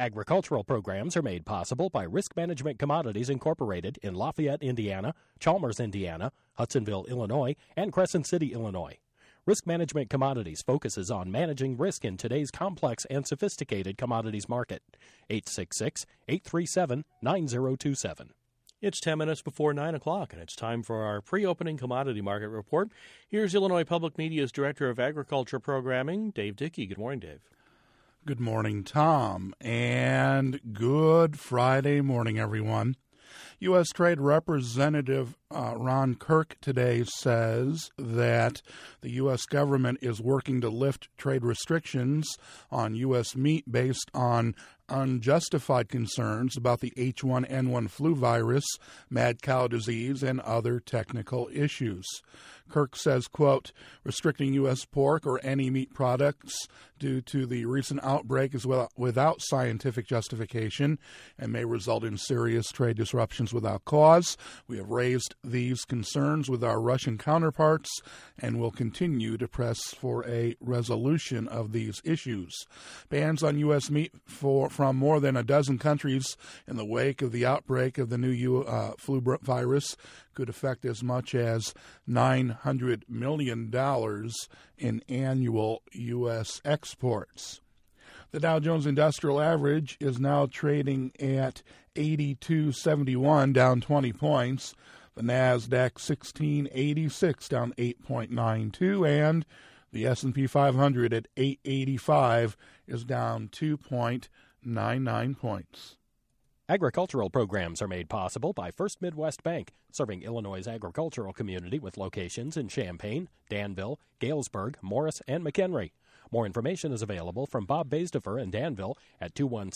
Agricultural programs are made possible by Risk Management Commodities Incorporated in Lafayette, Indiana, Chalmers, Indiana, Hudsonville, Illinois, and Crescent City, Illinois. Risk Management Commodities focuses on managing risk in today's complex and sophisticated commodities market. 866-837-9027. It's 10 minutes before 9 o'clock, and it's time for our pre-opening commodity market report. Here's Illinois Public Media's Director of Agriculture Programming, Dave Dickey. Good morning, Dave. Good morning, Tom, and good Friday morning, everyone. U.S. Trade Representative Ron Kirk today says that the U.S. government is working to lift trade restrictions on U.S. meat based on unjustified concerns about the H1N1 flu virus, mad cow disease, and other technical issues. Kirk says, quote, restricting U.S. pork or any meat products due to the recent outbreak is without scientific justification and may result in serious trade disruptions without cause. We have raised these concerns with our Russian counterparts and will continue to press for a resolution of these issues. Bans on U.S. meat from more than a dozen countries in the wake of the outbreak of the new flu virus could affect as much as $900 million in annual U.S. exports. The Dow Jones Industrial Average is now trading at 82.71, down 20 points. The NASDAQ 1686, down 8.92, and the S&P 500 at 885 is down 2.99 points. Agricultural programs are made possible by First Midwest Bank, serving Illinois' agricultural community with locations in Champaign, Danville, Galesburg, Morris, and McHenry. More information is available from Bob Baisdefer in Danville at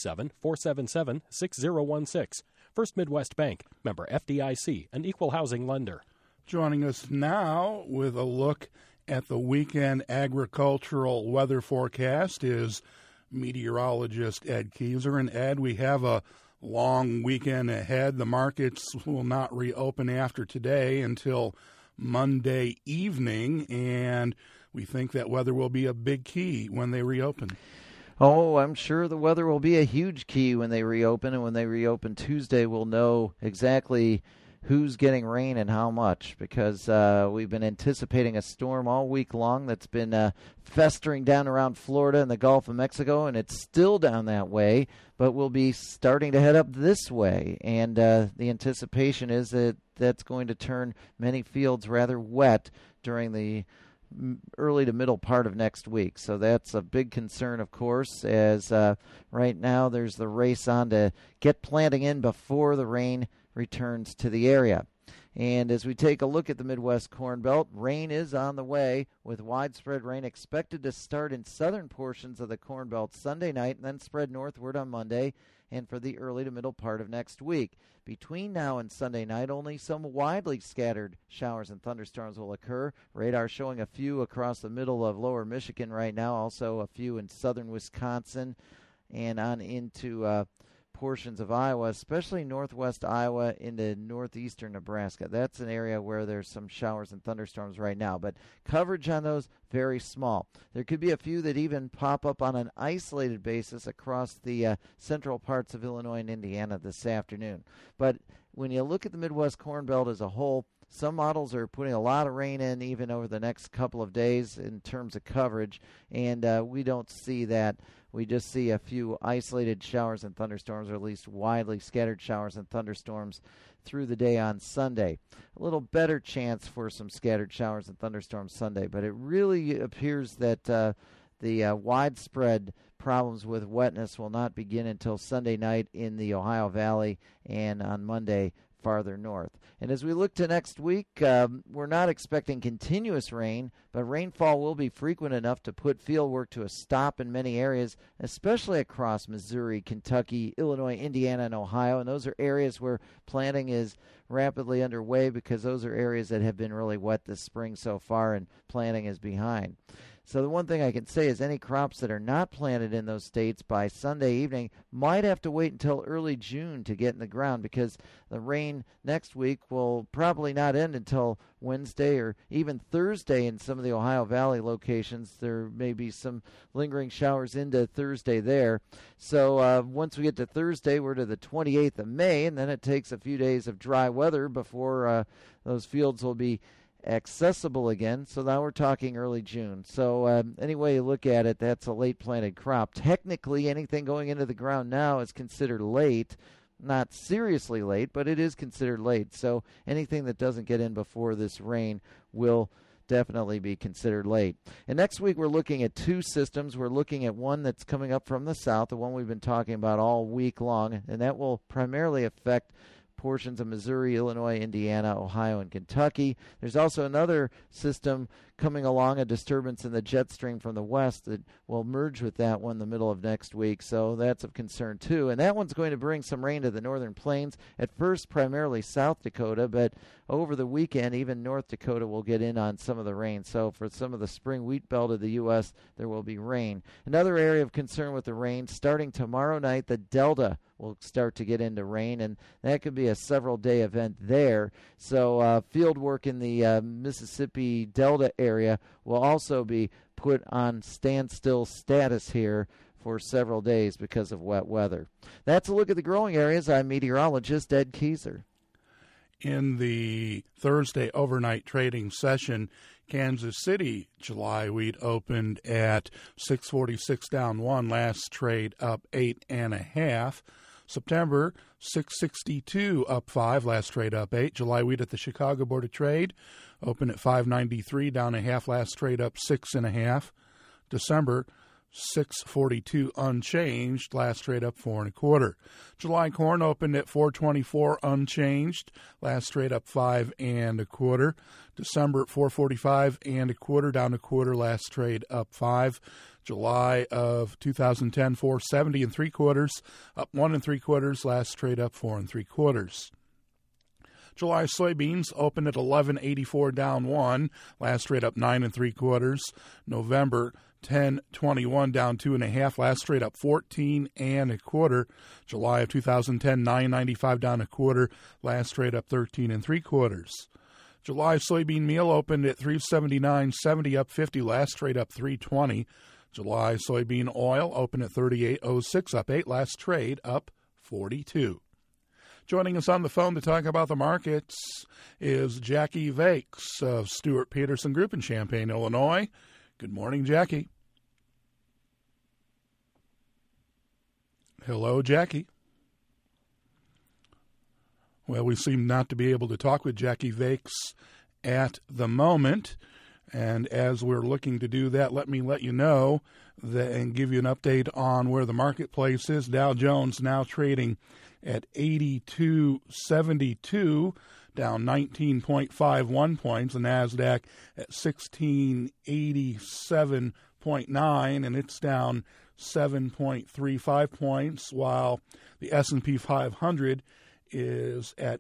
217-477-6016. First Midwest Bank, member FDIC, an equal housing lender. Joining us now with a look at the weekend agricultural weather forecast is meteorologist Ed Keyser. And Ed, we have a long weekend ahead. The markets will not reopen after today until Monday evening, and we think that weather will be a big key when they reopen. Oh, I'm sure the weather will be a huge key when they reopen, and when they reopen Tuesday, we'll know exactly who's getting rain and how much, because we've been anticipating a storm all week long that's been festering down around Florida and the Gulf of Mexico, and it's still down that way, but we'll be starting to head up this way, and the anticipation is that that's going to turn many fields rather wet during the early to middle part of next week. So that's a big concern, of course, as right now there's the race on to get planting in before the rain returns to the area. And as we take a look at the Midwest Corn Belt, rain is on the way, with widespread rain expected to start in southern portions of the Corn Belt Sunday night and then spread northward on Monday and for the early to middle part of next week. Between now and Sunday night, only some widely scattered showers and thunderstorms will occur. Radar showing a few across the middle of lower Michigan right now, also a few in southern Wisconsin and on into portions of Iowa, especially northwest Iowa into northeastern Nebraska. That's an area where there's some showers and thunderstorms right now, but coverage on those very small. There could be a few that even pop up on an isolated basis across the central parts of Illinois and Indiana this afternoon. But when you look at the Midwest Corn Belt as a whole, some models are putting a lot of rain in even over the next couple of days in terms of coverage, and we don't see that. We just see a few isolated showers and thunderstorms, or at least widely scattered showers and thunderstorms through the day on Sunday. A little better chance for some scattered showers and thunderstorms Sunday, but it really appears that the widespread problems with wetness will not begin until Sunday night in the Ohio Valley and on Monday farther north. And as we look to next week, we're not expecting continuous rain, but rainfall will be frequent enough to put field work to a stop in many areas, especially across Missouri, Kentucky, Illinois, Indiana, and Ohio. And those are areas where planting is rapidly underway because those are areas that have been really wet this spring so far and planting is behind. So the one thing I can say is any crops that are not planted in those states by Sunday evening might have to wait until early June to get in the ground, because the rain next week will probably not end until Wednesday or even Thursday in some of the Ohio Valley locations. There may be some lingering showers into Thursday there. So once we get to Thursday, we're to the 28th of May, and then it takes a few days of dry weather before those fields will be accessible again. So now we're talking early June. So any way you look at it, that's a late planted crop. Technically, anything going into the ground now is considered late. Not seriously late, but it is considered late. So anything that doesn't get in before this rain will definitely be considered late. And next week we're looking at two systems. We're looking at one that's coming up from the south, the one we've been talking about all week long, and that will primarily affect portions of Missouri, Illinois, Indiana, Ohio, and Kentucky. There's also another system coming along, a disturbance in the jet stream from the west that will merge with that one in the middle of next week. So that's of concern too. And that one's going to bring some rain to the northern plains. At first, primarily South Dakota, but over the weekend, even North Dakota will get in on some of the rain. So for some of the spring wheat belt of the U.S., there will be rain. Another area of concern with the rain, starting tomorrow night, the Delta will start to get into rain, and that could be a several-day event there. So field work in the Mississippi Delta area will also be put on standstill status here for several days because of wet weather. That's a look at the growing areas. I'm meteorologist Ed Kieser. In the Thursday overnight trading session, Kansas City July wheat opened at 646 down 1, last trade up 8.5. September 662 up 5, last trade up 8. July wheat at the Chicago Board of Trade opened at 593 down a half, last trade up 6.5. December 642 unchanged, last trade up 4.25. July corn opened at 424 unchanged, last trade up 5.25. December 445 1/4 down 1/4, last trade up 5. July of 2010 470 3/4 up 1 3/4, last trade up 4 3/4. July soybeans opened at 1184 down 1, last trade up 9 3/4. November 1021 down 2.5, last trade up 14 1/4. July of 2010 995 down 1/4, last trade up 13 3/4. July soybean meal opened at 379.70 up 50, last trade up 320. July soybean oil opened at 38.06 up 8, last trade up 42. Joining us on the phone to talk about the markets is Jackie Vakes of Stewart Peterson Group in Champaign, Illinois. Good morning, Jackie. Hello, Jackie. Well, we seem not to be able to talk with Jackie Vakes at the moment. And as we're looking to do that, let me let you know and give you an update on where the marketplace is. Dow Jones now trading at 82.72, down 19.51 points. The NASDAQ at 1687.9, and it's down 7.35 points, while the S&P 500 is at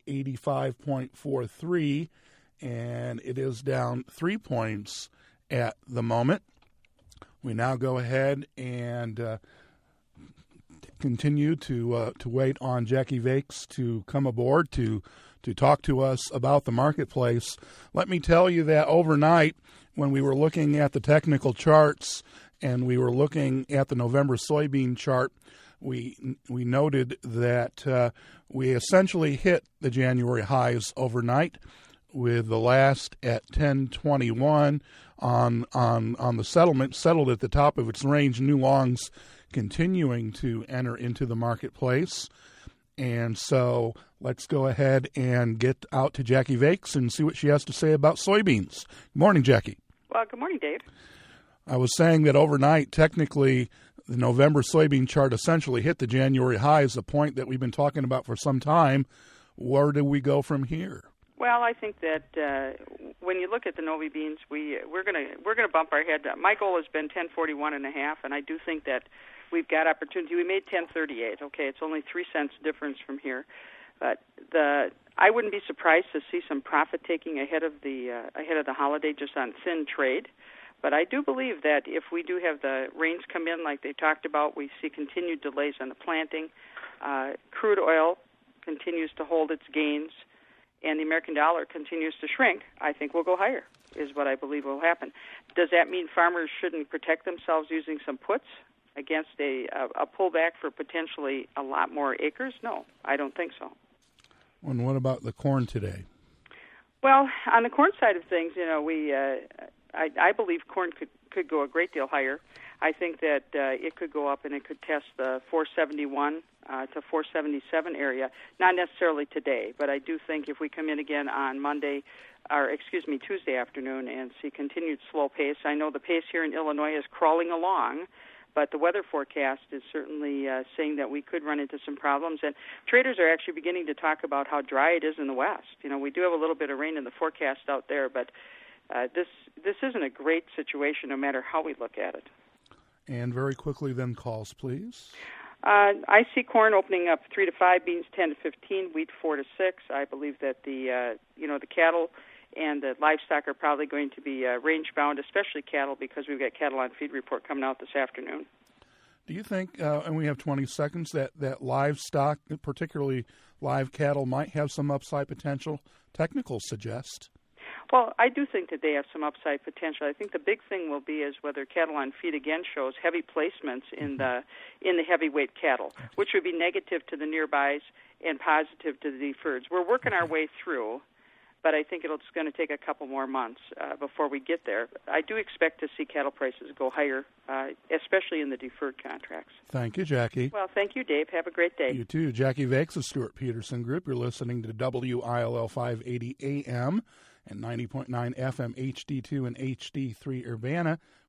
885.43, and it is down 3 points at the moment. We now go ahead and continue to wait on Jackie Vakes to come aboard to talk to us about the marketplace. Let me tell you that overnight, when we were looking at the technical charts and we were looking at the November soybean chart, we noted that we essentially hit the January highs overnight, with the last at 10.21 on the settlement, settled at the top of its range. New longs continuing to enter into the marketplace. And so let's go ahead and get out to Jackie Vakes and see what she has to say about soybeans. Good morning, Jackie. Well, good morning, Dave. I was saying that overnight, technically, the November soybean chart essentially hit the January highs, a point that we've been talking about for some time. Where do we go from here? Well, I think that when you look at the Novi beans, we're gonna bump our head. My goal has been 1041.5, and I do think that we've got opportunity. We made 1038. Okay, it's only 3 cents difference from here, but I wouldn't be surprised to see some profit taking ahead of the holiday, just on thin trade. But I do believe that if we do have the rains come in like they talked about, we see continued delays on the planting. Crude oil continues to hold its gains, and the American dollar continues to shrink. I think we'll go higher, is what I believe will happen. Does that mean farmers shouldn't protect themselves using some puts against a pullback for potentially a lot more acres? No, I don't think so. And what about the corn today? Well, on the corn side of things, I believe corn could go a great deal higher. I think that it could go up and it could test the 471 to 477 area. Not necessarily today, but I do think if we come in again on Tuesday afternoon and see continued slow pace. I know the pace here in Illinois is crawling along, but the weather forecast is certainly saying that we could run into some problems. And traders are actually beginning to talk about how dry it is in the West. We do have a little bit of rain in the forecast out there, but this isn't a great situation no matter how we look at it. And very quickly then, calls, please. I see corn opening up 3 to 5, beans 10 to 15, wheat 4 to 6. I believe that the cattle and the livestock are probably going to be range bound, especially cattle, because we've got cattle on feed report coming out this afternoon. Do you think, and we have 20 seconds, that livestock, particularly live cattle, might have some upside potential? Technicals suggest. Well, I do think that they have some upside potential. I think the big thing will be is whether cattle on feed again shows heavy placements in the heavyweight cattle, which would be negative to the nearbys and positive to the deferreds. We're working our way through, but I think it's going to take a couple more months before we get there. I do expect to see cattle prices go higher, especially in the deferred contracts. Thank you, Jackie. Well, thank you, Dave. Have a great day. You too. Jackie Vakes of Stuart Peterson Group. You're listening to WILL 580 AM and 90.9 FM HD2 and HD3 Urbana.